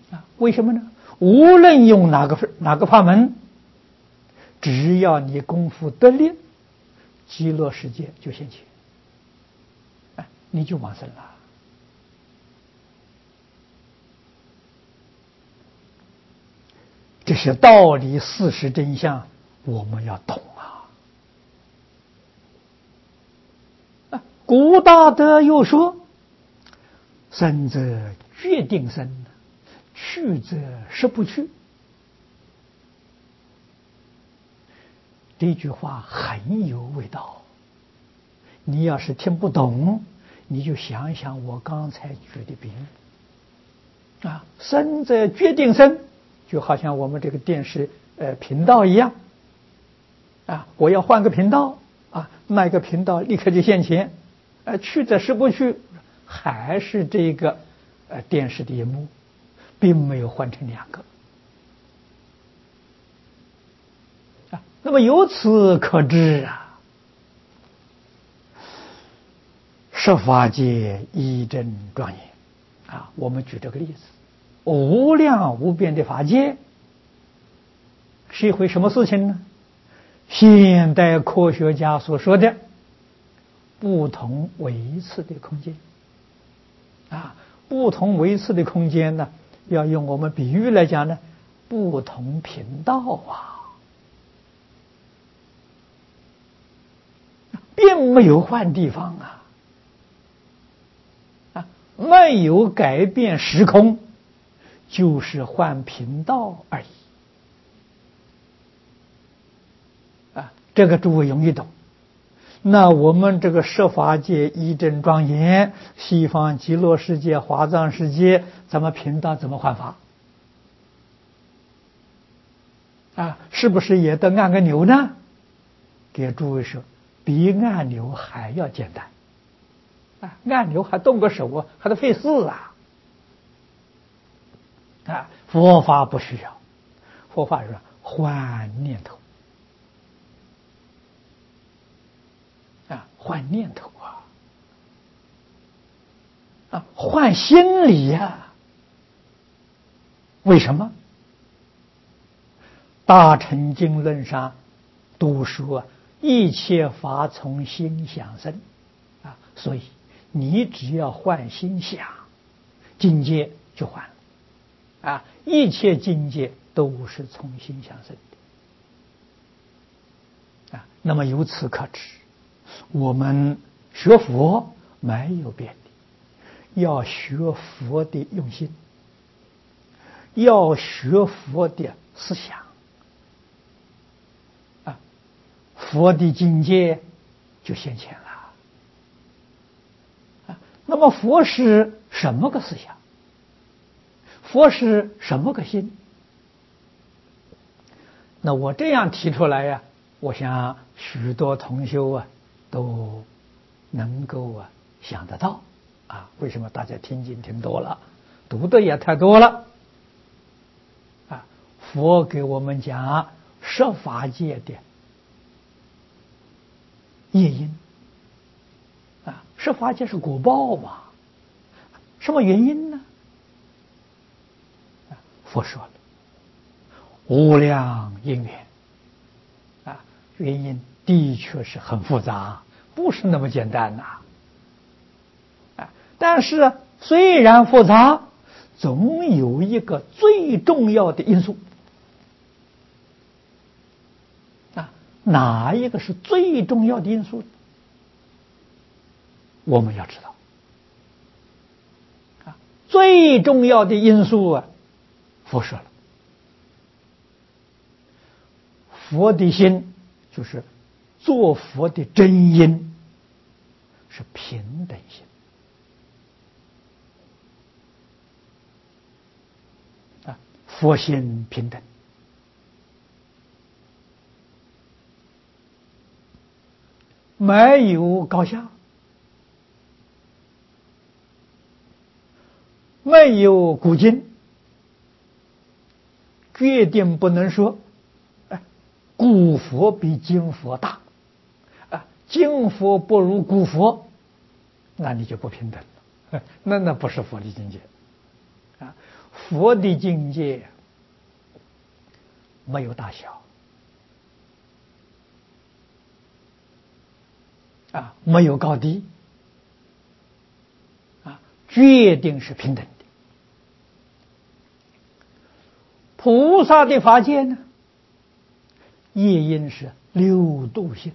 为什么呢？无论用哪个法门，只要你功夫得力，极乐世界就现前，你就往生了。这些道理、事实、真相，我们要懂啊！古大德又说：“生则决定生，去则实不去。”这句话很有味道。你要是听不懂，你就想想我刚才举的比喻生则决定生，就好像我们这个电视频道一样我要换个频道那个频道立刻就现前去则实不去，还是这个电视的荧幕，并没有换成两个那么由此可知十法界一真庄严我们举这个例子，无量无边的法界是一回什么事情呢？现代科学家所说的不同维次的空间不同维次的空间呢，要用我们比喻来讲呢，不同频道并没有换地方没有改变时空，就是换频道而已这个诸位容易懂。那我们这个十法界一真庄严，西方极乐世界、华藏世界，咱们频道怎么换法是不是也得按个钮呢？给诸位说，比按钮还要简单按钮还动个手还得费事佛法不需要，佛法是换念头换念头换心理为什么？大乘经论上都说一切法从心想生所以你只要换心想，境界就换了一切境界都是从心想生的那么由此可知，我们学佛没有别的，要学佛的用心，要学佛的思想佛的境界就现前了那么佛是什么个思想？佛是什么个心？那我这样提出来我想许多同修都能够想得到为什么大家听经听多了，读的也太多了佛给我们讲十法界的业因十法界是果报嘛，什么原因呢？佛说了无量因缘原因的确是很复杂，不是那么简单但是虽然复杂，总有一个最重要的因素哪一个是最重要的因素？我们要知道最重要的因素佛说了，佛的心就是做佛的真因是平等心佛心平等，没有高下，没有古今，决定不能说古佛比今佛大今佛不如古佛，那你就不平等了那不是佛的境界佛的境界没有大小没有高低决定是平等的。菩萨的法界呢，业因是流度性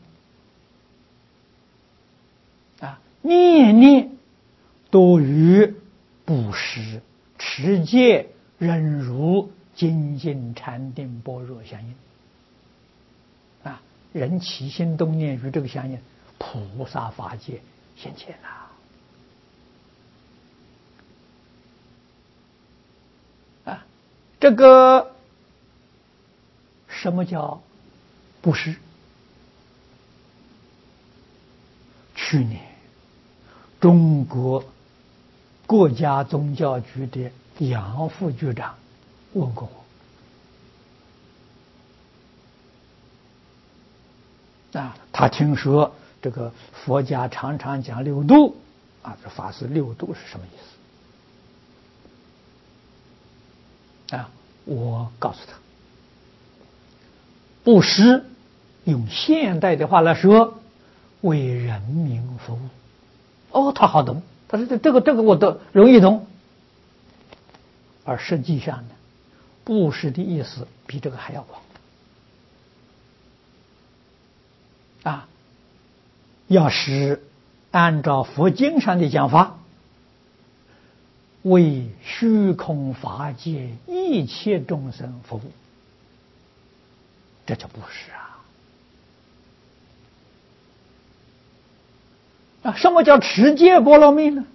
念念都与布施、持戒、忍辱、精进、禅定、般若相应人起心动念与这个相应，菩萨法界现前这个什么叫布施？去年中国国家宗教局的杨副局长问过我他听说这个佛家常常讲六度这法师六度是什么意思我告诉他，布施用现代的话来说，为人民服务。他好懂，他说这个我都容易懂。而实际上呢，布施的意思比这个还要广要是按照佛经上的讲法，为虚空法界一切众生服务，这叫布施什么叫持戒波罗蜜呢？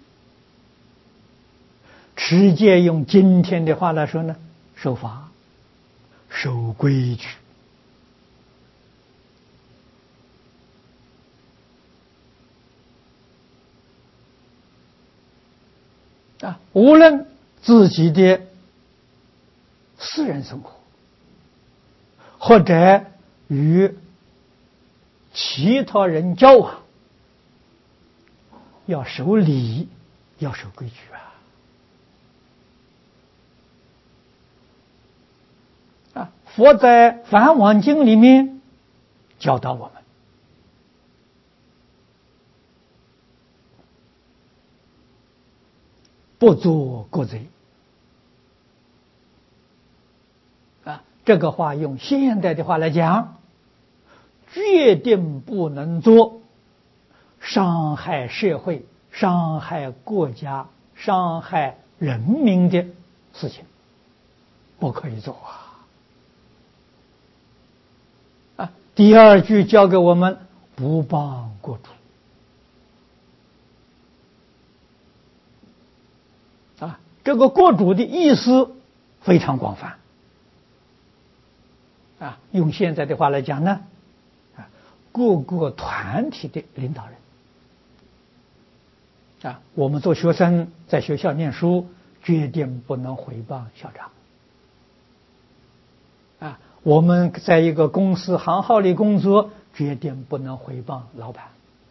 持戒用今天的话来说呢，守法、守规矩无论自己的私人生活，或者与其他人交往，要守礼，要守规矩佛在《梵网经》里面教导我们，不作过罪这个话用现代的话来讲，决定不能做伤害社会、伤害国家、伤害人民的事情，不可以做第二句教给我们不谤国主这个国主的意思非常广泛用现在的话来讲呢，各个团体的领导人我们做学生在学校念书，决定不能诽谤校长我们在一个公司行号里工作，决定不能诽谤老板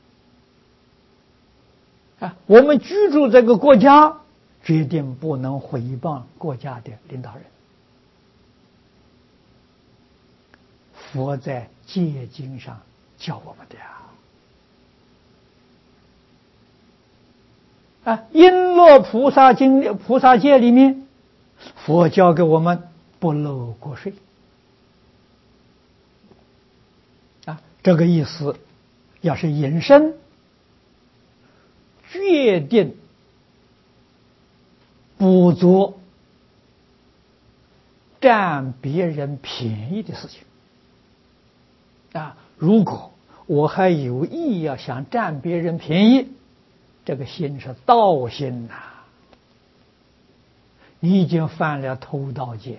我们居住这个国家，决定不能诽谤国家的领导人。佛在戒经上教我们的璎珞菩萨经、菩萨戒里面，佛教给我们不漏过税这个意思要是引申，决定不做占别人便宜的事情如果我还有意要想占别人便宜，这个心是盗心你已经犯了偷盗戒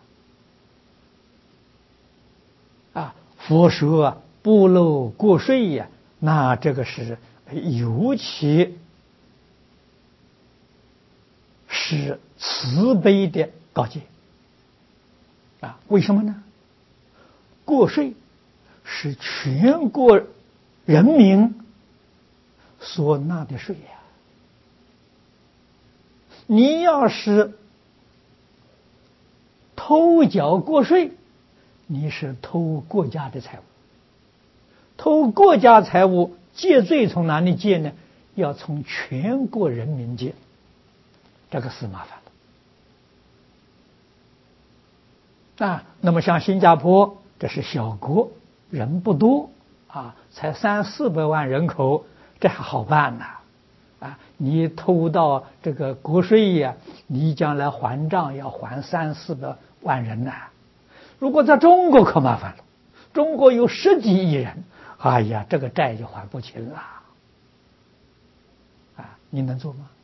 了佛说不漏过税那这个是尤其是慈悲的告诫为什么呢？过税是全国人民所纳的税你要是偷缴国税，你是偷国家的财物。偷国家财物戒罪从哪里戒呢？要从全国人民戒，这个是麻烦的。那么像新加坡，这是小国，人不多才300-400万人口，这还好办呢。你偷到这个国税呀，你将来还账要还300-400万人呢。如果在中国可麻烦了，中国有10几亿人，哎呀，这个债就还不清了。你能做吗？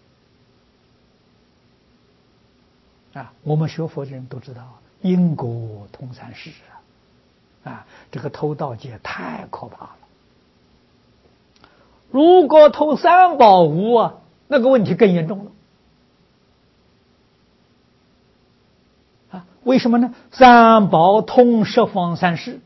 我们学佛的人都知道，因果通三世这个偷盗戒太可怕了。如果偷三宝物那个问题更严重了为什么呢？三宝通十方三世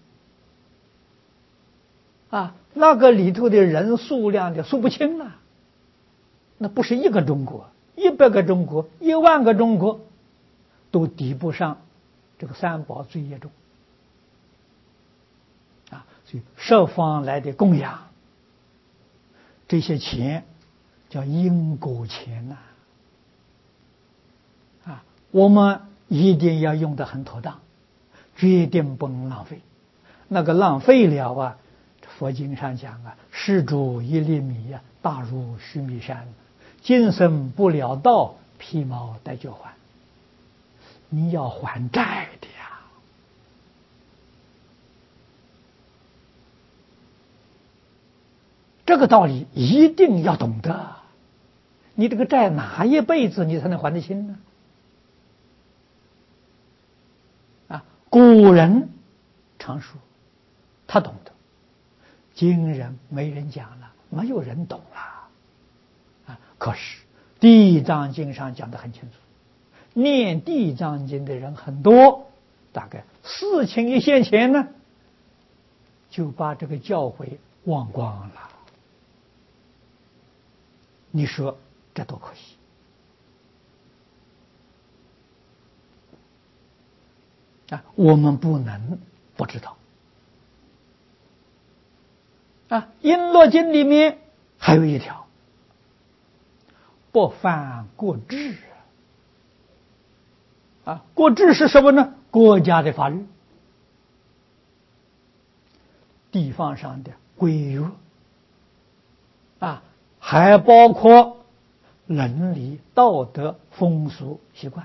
那个里头的人数量的数不清了，那不是一个中国，100个中国，1万个中国都抵不上这个三宝最严重所以十方来的供养，这些钱叫因果钱我们一定要用得很妥当，决定不能浪费。那个浪费了佛经上讲施主1粒米大如须弥山，今生不了道，披毛戴角还。你要还债的这个道理一定要懂得。你这个债哪一辈子你才能还得清呢？古人常说他懂得，今人没人讲了，没有人懂了可是地藏经上讲得很清楚，念地藏经的人很多，大概事情一现前呢，就把这个教诲忘光了。你说这多可惜我们不能不知道璎珞经里面还有一条，不犯国制国制是什么呢？国家的法律，地方上的规约还包括伦理道德风俗习惯。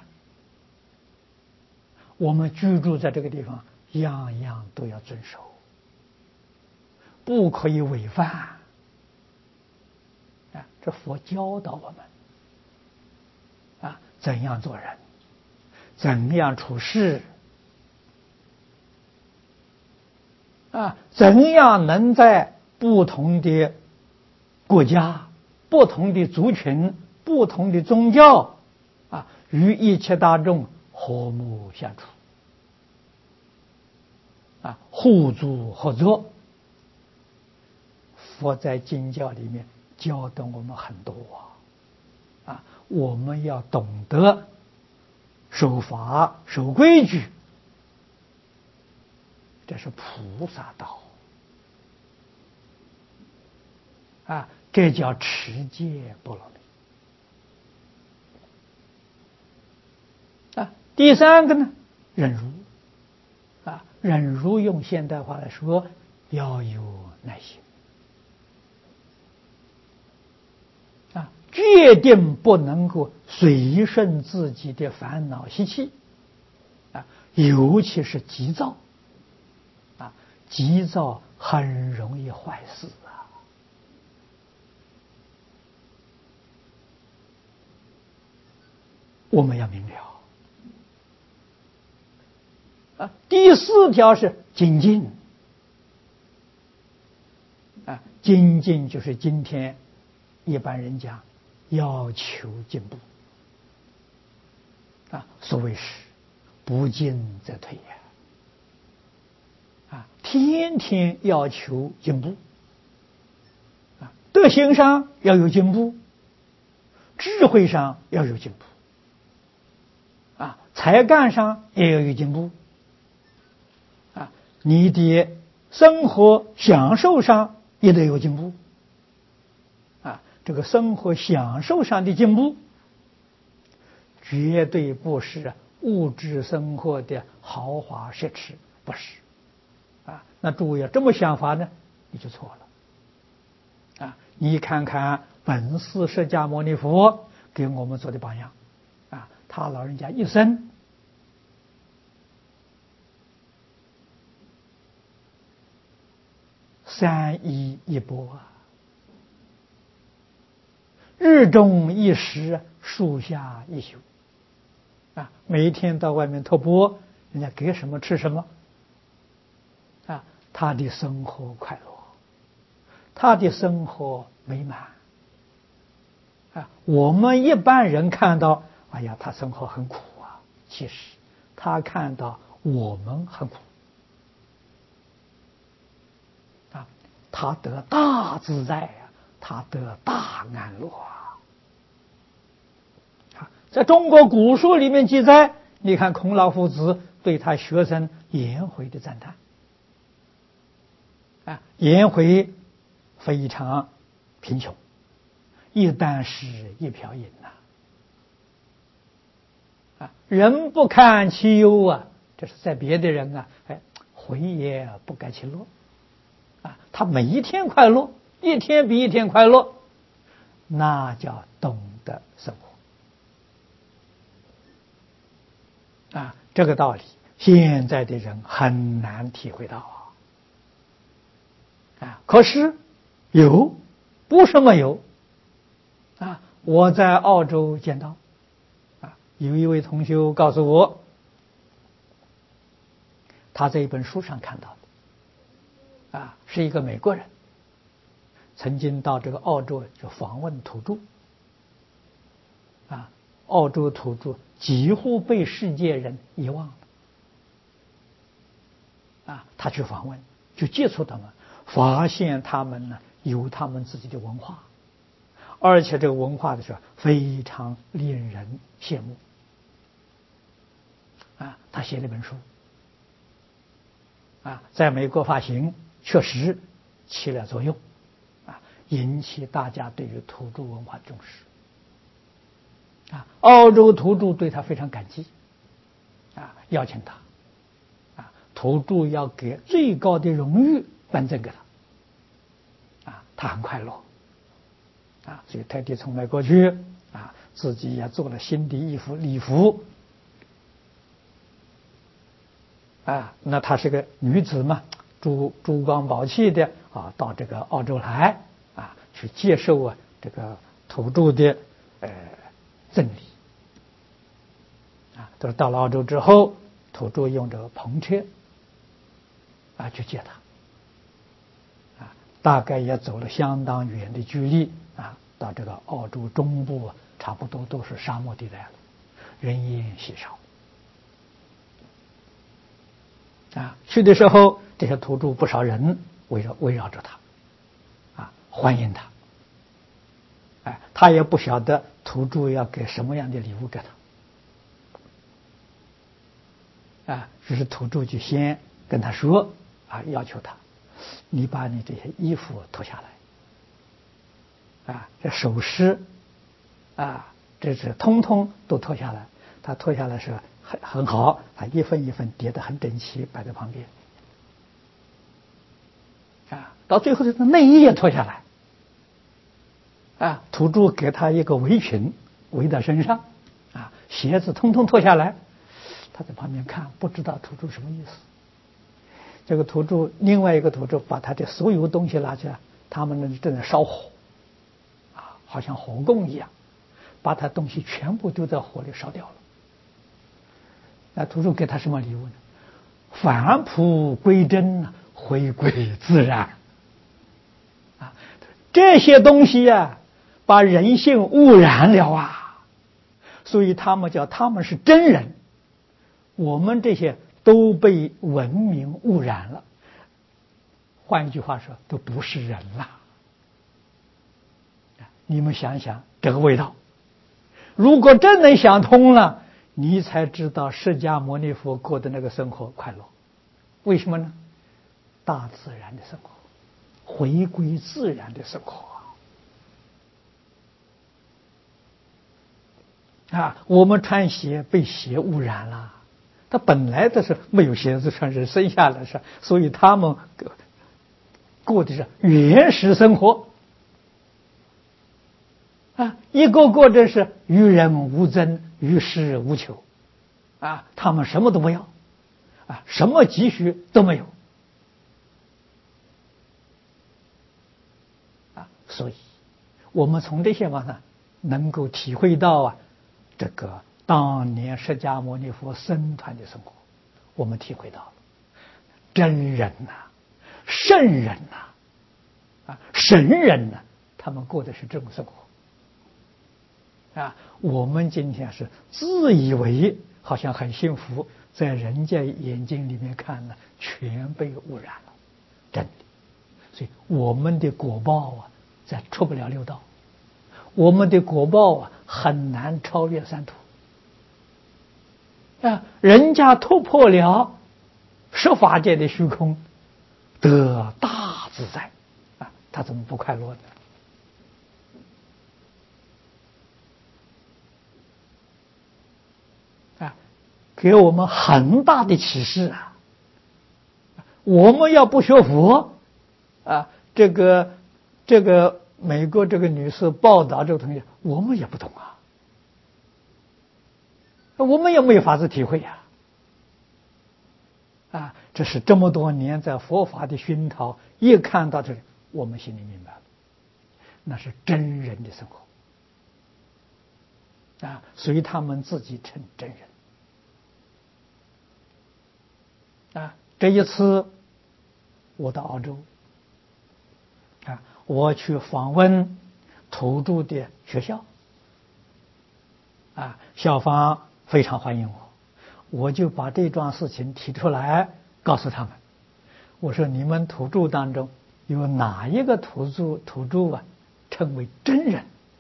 我们居住在这个地方，样样都要遵守，不可以违反这佛教导我们怎样做人，怎样处事怎样能在不同的国家、不同的族群、不同的宗教与一切大众和睦相处互助合作。佛在经教里面教导我们很多我们要懂得守法守规矩，这是菩萨道这叫持戒波罗蜜第三个呢，忍辱忍辱用现代话来说，要有耐心决定不能够随顺自己的烦恼习气尤其是急躁急躁很容易坏事我们要明了第4条是精进精进就是今天一般人讲要求进步所谓是不进则退天天要求进步德行上要有进步，智慧上要有进步才干上也要有进步，你的生活享受上也得有进步，这个生活享受上的进步，绝对不是物质生活的豪华奢侈，不是，那诸位要这么想法呢，你就错了，你看看本师释迦牟尼佛给我们做的榜样，他老人家一生3衣1钵日中1食，树下1宿，每一天到外面托钵，人家给什么吃什么，他的生活快乐，他的生活美满，我们一般人看到，哎呀，他生活很苦啊，其实他看到我们很苦，他得大自在他得大安乐在中国古书里面记载，你看孔老夫子对他学生颜回的赞叹，颜回非常贫穷，一箪食一瓢饮人不堪其忧这是在别的人回也不改其乐他每一天快乐，一天比一天快乐，那叫懂得生活这个道理现在的人很难体会到可是有，不是没有我在澳洲见到有一位同学告诉我，他在一本书上看到的是一个美国人曾经到这个澳洲就访问土著澳洲土著几乎被世界人遗忘了他去访问，就接触他们，发现他们呢有他们自己的文化，而且这个文化的时候非常令人羡慕他写了一本书在美国发行，确实起了作用引起大家对于土著文化的重视澳洲土著对他非常感激邀请他土著要给最高的荣誉颁赠给他他很快乐所以特地从美国去自己也做了新的一幅礼服那她是个女子嘛，珠光宝气的到这个澳洲来去接受这个土著的赠礼都是到了澳洲之后，土著用这个篷车去接他大概也走了相当远的距离到这个澳洲中部差不多都是沙漠地带了，人烟稀少去的时候，这些土著不少人围绕着他欢迎他他也不晓得土著要给什么样的礼物给他只是土著就先跟他说要求他，你把你这些衣服脱下来这首饰这是通通都脱下来，他脱下来是很好，他一份一份叠得很整齐，摆在旁边到最后这个内衣也脱下来土著给他一个围裙围在身上鞋子通通脱下来，他在旁边看，不知道土著什么意思。这个土著另外一个土著把他的所有东西拿起来，他们正在烧火好像火供一样，把他东西全部丢在火里烧掉了。那土著给他什么礼物呢？返璞归真，回归自然这些东西把人性污染了所以他们是真人，我们这些都被文明污染了，换一句话说，都不是人了。你们想想这个味道，如果真能想通了， 你才知道释迦牟尼佛过的那个生活快乐。为什么呢？大自然的生活，回归自然的生活啊！我们穿鞋被鞋污染了，他本来都是没有鞋子穿，是生下来是，所以他们过的是原始生活啊！一个个的是与人无争，与世无求啊！他们什么都不要啊，什么积蓄都没有啊！所以，我们从这些方面能够体会到啊，这个当年释迦牟尼佛僧团的生活，我们体会到了真人呐、圣人呐、神人呐、他们过的是这种生活啊！我们今天是自以为好像很幸福，在人家眼睛里面看呢，全被污染了，真的。所以我们的果报啊，再出不了六道，我们的果报啊，很难超越三途啊！人家突破了十法界的虚空，得大自在啊，他怎么不快乐呢？啊，给我们很大的启示啊！我们要不学佛啊，这个美国这个女士报道这个东西，我们也不懂啊，我们也没有法子体会呀。啊，这是这么多年在佛法的熏陶，一看到这里，我们心里明白了，那是真人的生活啊，所以他们自己称真人啊。这一次我到澳洲啊，我去访问土著的学校啊，校方非常欢迎我，我就把这桩事情提出来告诉他们，我说你们土著当中有哪一个土著啊称为真人？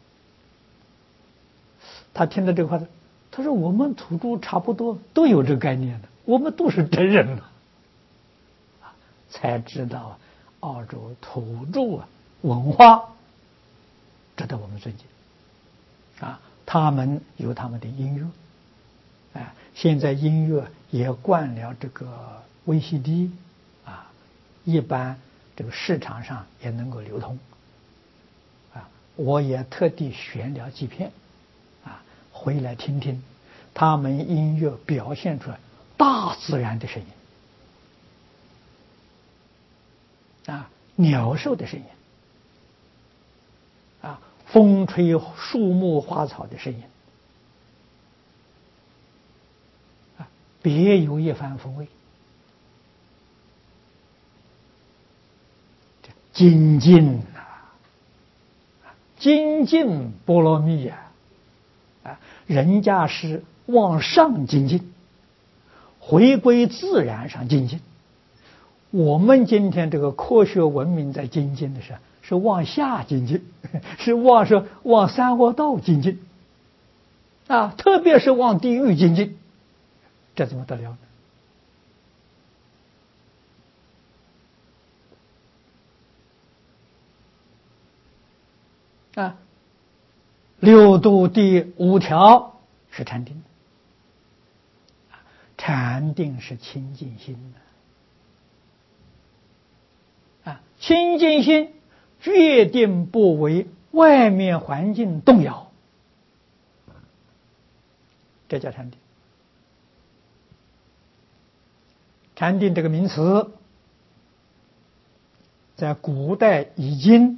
他听到这个话，他说我们土著差不多都有这个概念的，我们都是真人了，才知道澳洲土著文化值得我们尊敬啊！他们有他们的音乐，啊，现在音乐也灌了这个 VCD 啊，一般这个市场上也能够流通啊。我也特地选了几片啊，回来听听他们音乐表现出来大自然的声音啊，鸟兽的声音啊，风吹树木花草的声音啊，别有一番风味。精进精进波罗蜜呀，啊，人家是往上精进，回归自然上精进。我们今天这个科学文明在精进的是往下精进，是往三恶道精进啊，特别是往地狱精进，这怎么得了呢？啊，六度第五条是禅定，禅定是清净心啊，清净心决定不为外面环境动摇，这叫禅定。禅定这个名词，在古代易经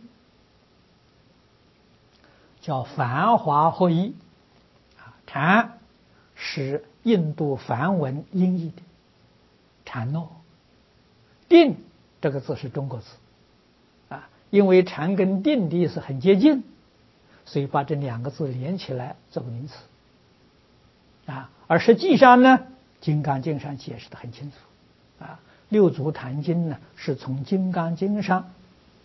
叫梵华合一啊，禅是印度梵文音译的禅诺，定这个字是中国字啊，因为禅跟定的意思很接近，所以把这两个字连起来做个名词啊。而实际上呢，《金刚经》上解释的很清楚啊，六祖坛经呢是从《金刚经》上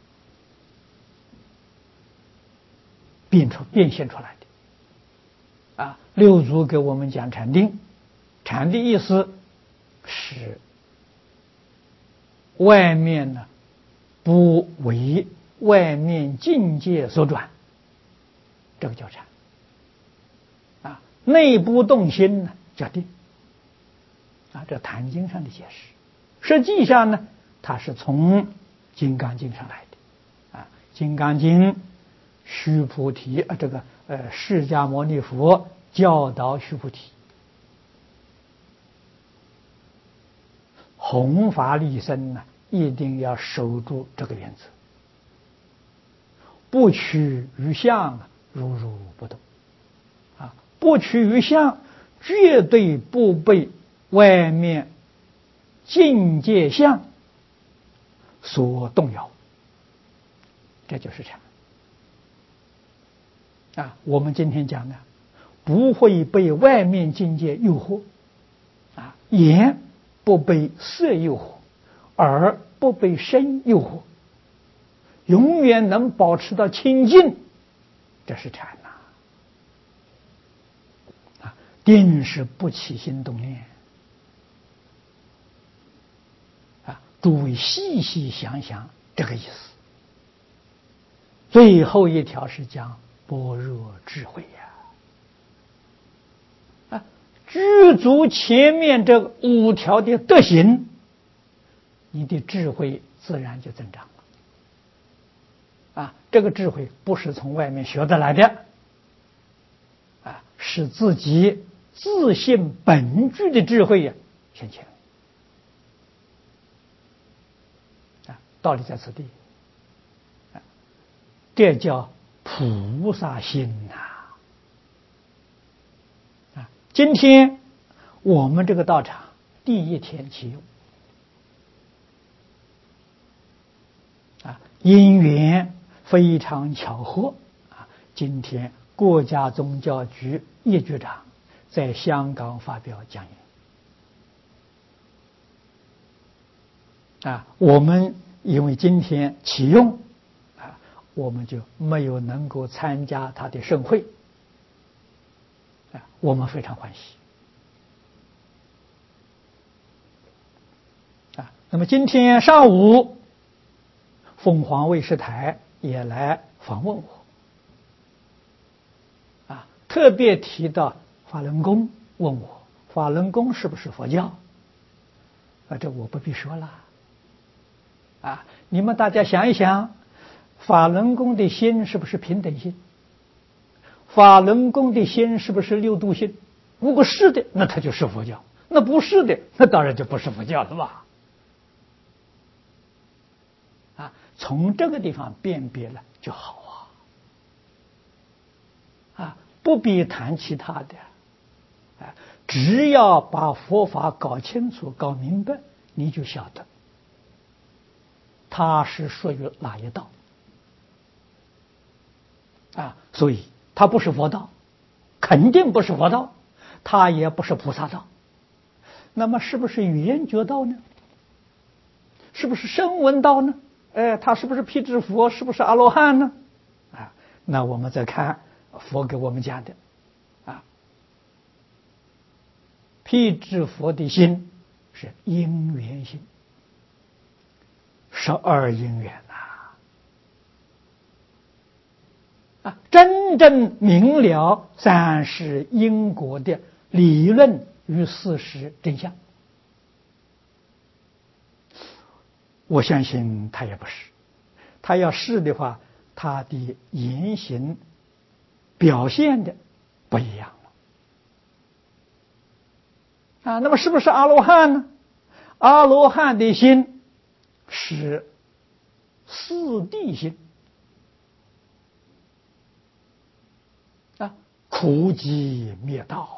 变现出来的六祖给我们讲禅定，禅的意思是外面呢不为外面境界所转，这个叫禅。内部动心呢叫定。这《坛经》上的解释，实际上呢，它是从《金刚经》上来的。《金刚经》须菩提释迦牟尼佛教导须菩提，弘法利生呢，一定要守住这个原则，不取于相，如如不动。不取于相，绝对不被外面境界相所动摇，这就是禅。我们今天讲的，不会被外面境界诱惑，眼不被色诱惑，耳不被声诱惑，永远能保持到清净，这是禅。定是不起心动念。诸位细细想想这个意思。最后一条是讲般若智慧呀。具足前面这5条的德行，你的智慧自然就增长了。这个智慧不是从外面学得来的，是自己自信本具的智慧现前。道理在此地。这叫菩萨心今天我们这个道场第一天启用，因缘非常巧合，今天国家宗教局叶局长在香港发表讲演。我们因为今天启用，我们就没有能够参加他的盛会，我们非常欢喜。那么今天上午，凤凰卫视台也来访问我，特别提到法轮功，问我法轮功是不是佛教？这我不必说了。你们大家想一想，法轮功的心是不是平等心？法轮功的心是不是六度心？如果是的，那它就是佛教；那不是的，那当然就不是佛教了吧？从这个地方辨别了就好不必谈其他的。只要把佛法搞清楚、搞明白，你就晓得它是属于哪一道。所以它不是佛道，肯定不是佛道，它也不是菩萨道。那么是不是语言觉道呢？是不是声闻道呢？他是不是辟支佛？是不是阿罗汉呢？那我们再看佛给我们讲的，辟支佛的心是因缘心，12因缘真正明了三世因果的理论与事实真相。我相信他也不是，他要是的话，他的言行表现的不一样了。那么是不是阿罗汉呢？阿罗汉的心是四谛心，苦集灭道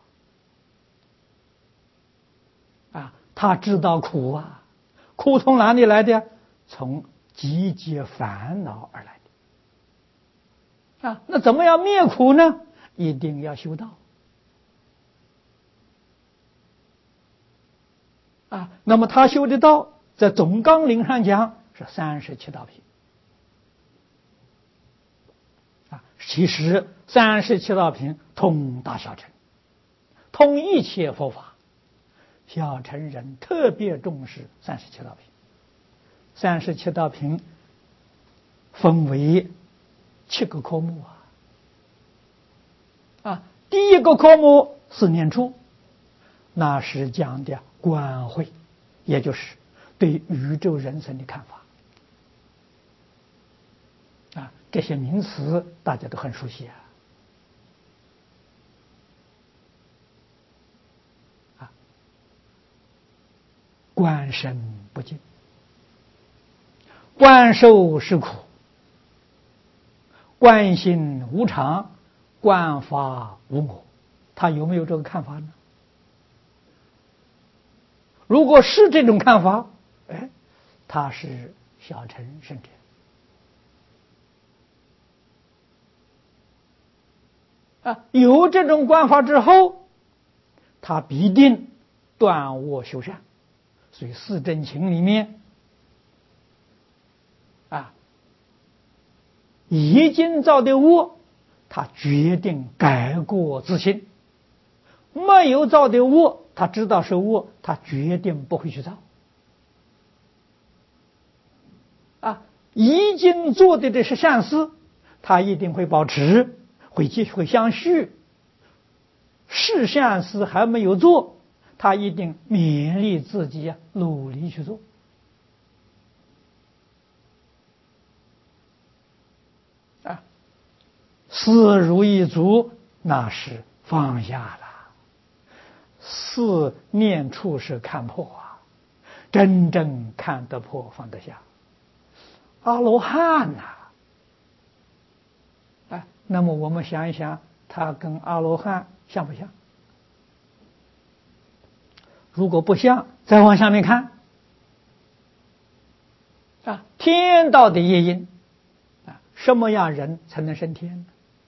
他知道苦苦从哪里来的？从集结烦恼而来的。那怎么样灭苦呢？一定要修道。那么他修的道，在总纲领上讲是37道品。 其实37道品通大小乘，通一切佛法。小乘人特别重视37道品。37道品分为7个科目第一个科目是念处，那是讲的观慧，也就是对宇宙人生的看法这些名词大家都很熟悉观身不净，观受是苦，观心无常，观法无我。他有没有这个看法呢？如果是这种看法，他是小乘圣者有这种观法之后，他必定断恶修善。所以四正勤里面已经造的恶，他决定改过自新；没有造的恶，他知道是恶，他决定不会去造已经做的这是善事，他一定会保持，会相续。是善事还没有做，他一定勉励自己努力去做四如意足，那是放下了。四念处是看破真正看得破放得下。阿罗汉那么我们想一想，他跟阿罗汉像不像？如果不像，再往下面看天道的业因什么样人才能升天呢？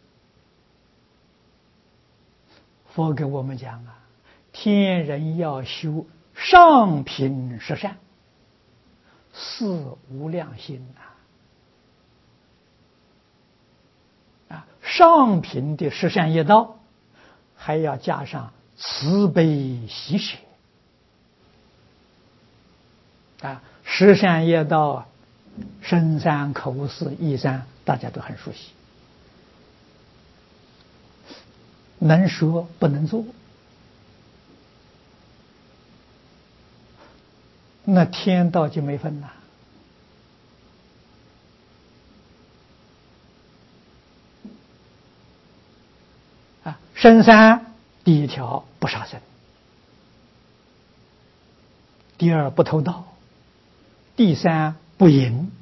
佛给我们讲天人要修上品十善，四无量心上品的十善业道，还要加上慈悲喜舍十善业道身三口四意三，大家都很熟悉，能说不能做，那天道就没分了身三，第一条不杀生，第二不偷盗，第三不淫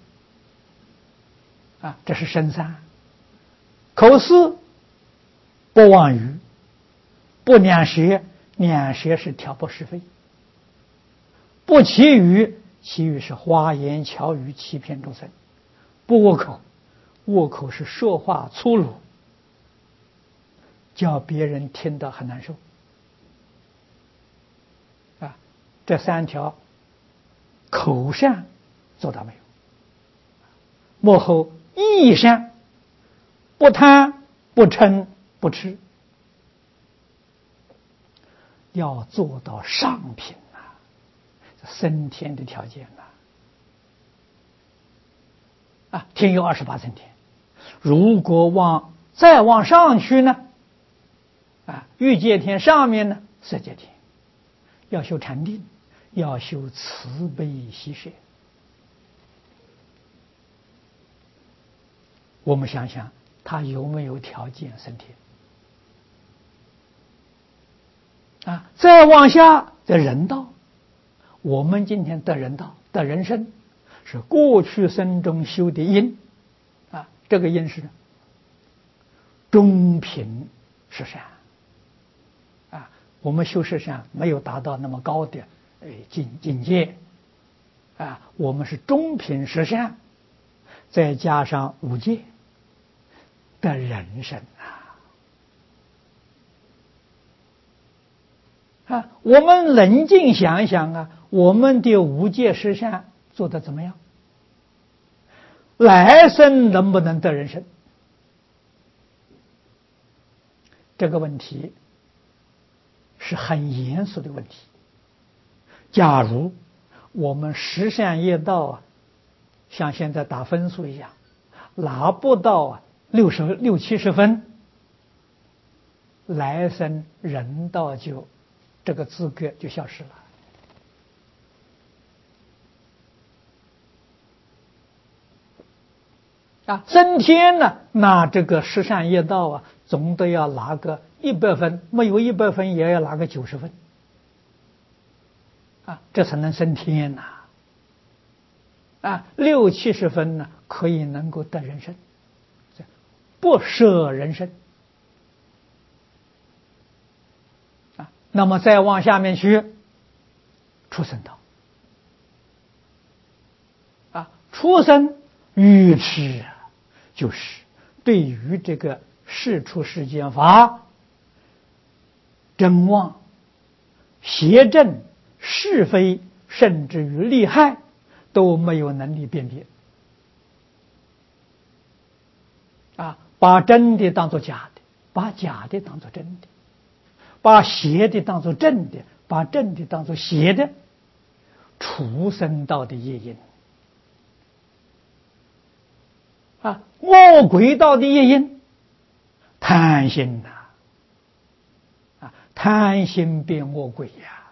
这是身三。口四不妄语，不两舌，两舌是挑拨是非，不绮语，绮语是花言巧语欺骗众生，不恶口，恶口是说话粗鲁，叫别人听得很难受这三条口善做到没有？幕后意善，不贪不嗔不痴，要做到上品升天的条件天有28层天，如果再往上去呢欲界天上面呢色界天，要修禅定，要修慈悲喜舍。我们想想他有没有条件升天再往下的人道，我们今天得人道得人生，是过去生中修的因这个因是中品十善我们修十善没有达到那么高的境界我们是中品十善，再加上五戒的人生我们冷静想一想我们的五戒十善做得怎么样？来生能不能得人生？ 这个问题是很严肃的问题。假如我们十善业道啊，像现在打分数一样，拿不到60-70分，来生人道就这个资格就消失了。升天呢，那这个十善业道啊，总得要拿个100分，没有100分也要拿个90分，这才能升天呐。60-70分呢，可以能够得人身，不舍人身。那么再往下面去，畜生道。畜生愚痴就是对于这个世出世间法、真妄、邪正、是非，甚至于利害，都没有能力辨别。把真的当作假的，把假的当作真的，把邪的当作正的，把正的当作邪的，畜生道的业因。魔鬼道的业因，贪心贪心变魔鬼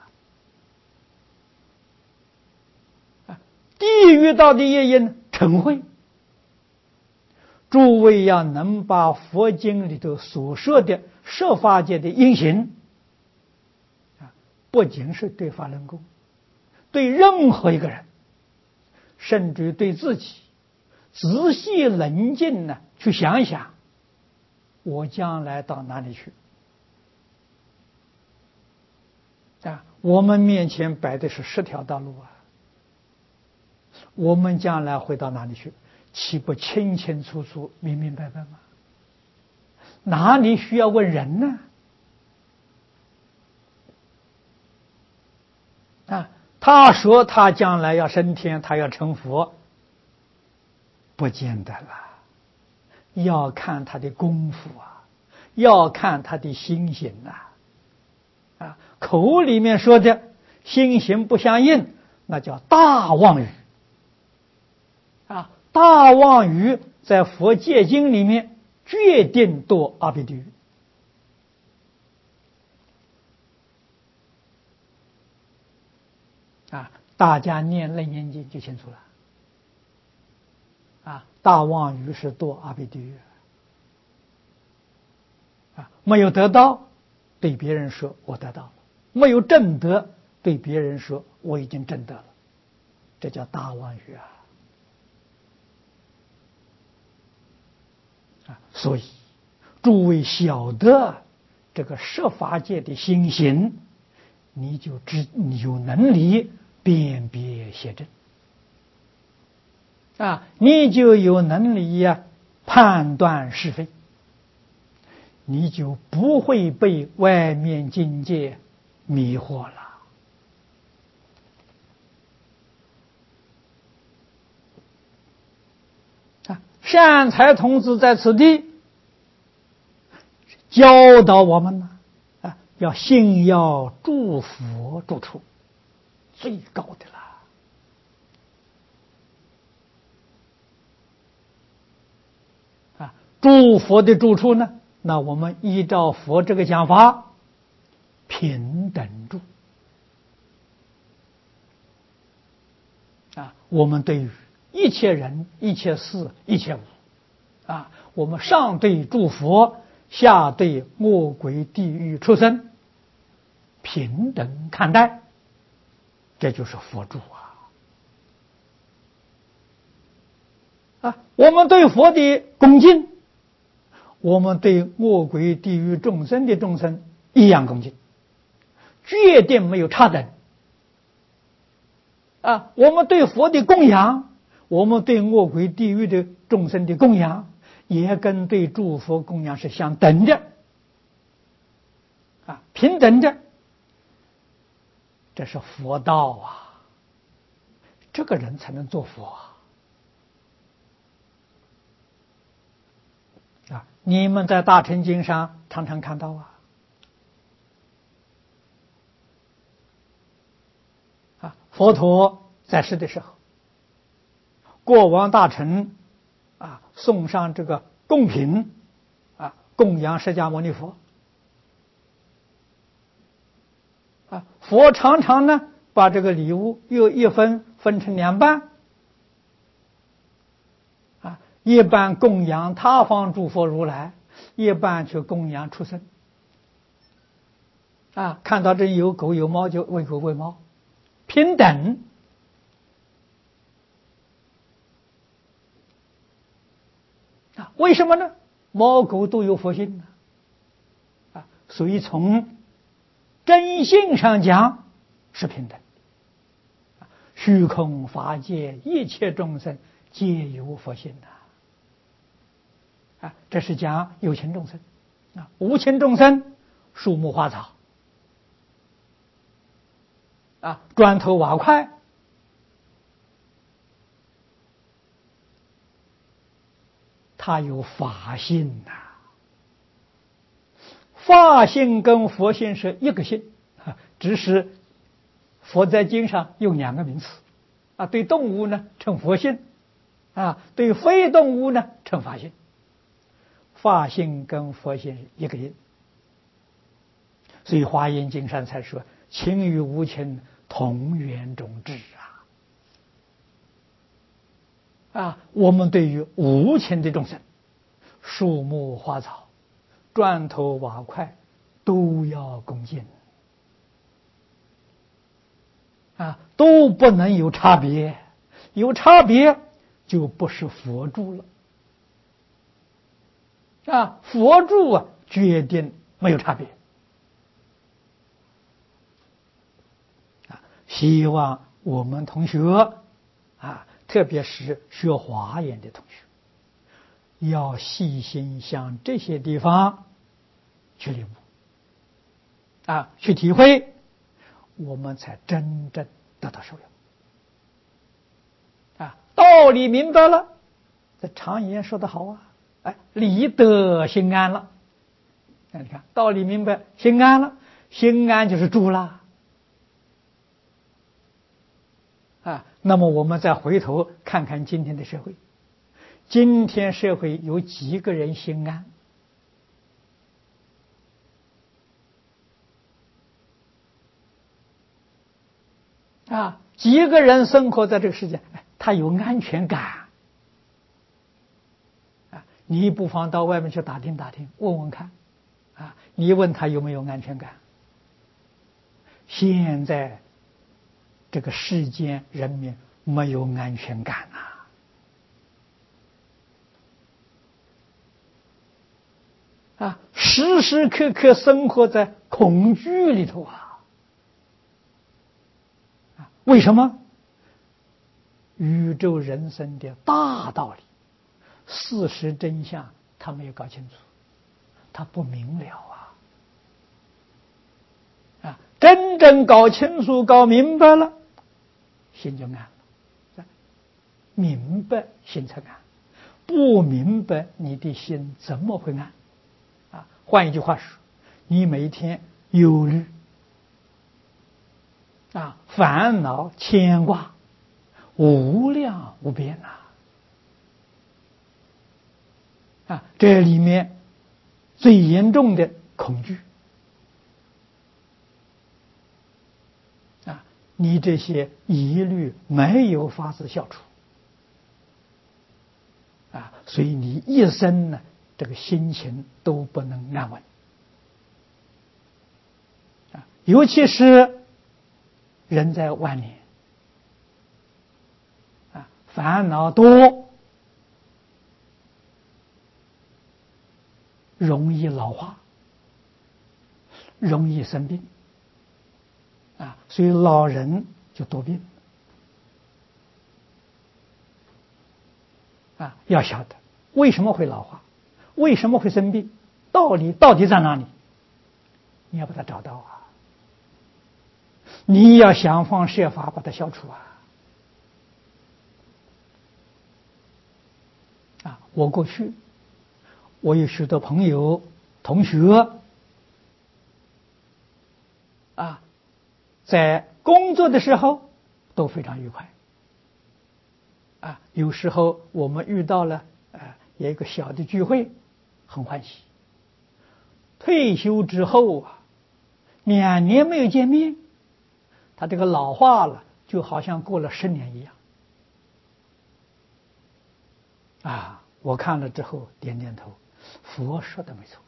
地狱道的业因，嗔恚。诸位要能把佛经里头所说的设法界的因行，不仅是对法轮功，对任何一个人，甚至对自己，仔细冷静去想一想，我将来到哪里去？我们面前摆的是10条道路我们将来会到哪里去？岂不清清楚楚、明明白白吗？哪里需要问人呢？他说他将来要升天，他要成佛，不见得了，要看他的功夫要看他的心行口里面说的心行不相应，那叫大妄语大妄语在佛戒经里面决定堕阿鼻地狱大家念楞严经就清楚了大妄语是堕阿鼻地狱没有得到，对别人说我得到了；没有证得，对别人说我已经证得了，这叫大妄语所以诸位晓得这个设法界的心行，你有能力辨别邪正你就有能力判断是非，你就不会被外面境界迷惑了。善财童子在此地教导我们要信要诸佛住处，最高的了诸佛的住处呢，那我们依照佛这个讲法，平等住我们对于一切人、一切事、一切物我们上对诸佛，下对恶鬼、地狱、畜生，平等看待，这就是佛住我们对佛的恭敬，我们对恶鬼、地狱众生的众生一样恭敬，决定没有差等我们对佛的供养，我们对恶鬼地狱的众生的供养，也跟对诸佛供养是相等的平等的，这是佛道这个人才能做佛你们在大乘经上常常看到佛陀在世的时候，国王大臣送上这个贡品供养释迦牟尼佛佛常常呢把这个礼物又分成两半一半供养他方诸佛如来，一半去供养畜生看到这有狗有猫就喂狗喂猫，平等为什么呢？猫狗都有佛性所以从真性上讲是平等。虚空法界一切众生皆有佛性这是讲有情众生无情众生树木花草砖头瓦块它有法性法性跟佛性是一个性只是佛在经上用两个名词对动物呢称佛性对非动物呢称法性。法性跟佛性是一个音，所以华严经上才说情与无情同源种智我们对于无情的众生，树木花草砖头瓦块都要恭敬都不能有差别，有差别就不是佛住了佛住决定没有差别希望我们同学特别是学华严的同学要细心向这些地方去领悟去体会，我们才真正得到受用道理明白了，这常言说得好理得心安了。你看道理明白，心安了，心安就是住了那么我们再回头看看今天的社会，今天社会有几个人心安几个人生活在这个世界他有安全感你不妨到外面去打听打听，问问看你问他有没有安全感。现在这个世间人民没有安全感时时刻刻生活在恐惧里头为什么？宇宙人生的大道理事实真相他没有搞清楚，他不明了真正搞清楚搞明白了，心就安了。明白心才安，不明白你的心怎么会安换一句话说，你每天忧虑烦恼牵挂无量无边这里面最严重的恐惧你这些疑虑没有法子消除所以你一生呢这个心情都不能安稳尤其是人在晚年烦恼多，容易老化，容易生病所以老人就多病要晓得为什么会老化，为什么会生病，道理到底在哪里，你要把它找到你要想方设法把它消除我过去我有许多朋友、同学啊，在工作的时候都非常愉快啊。有时候我们遇到了有一个小的聚会，很欢喜。退休之后啊，2年没有见面，他这个老化了，就好像过了10年一样啊。我看了之后点点头，佛说的没错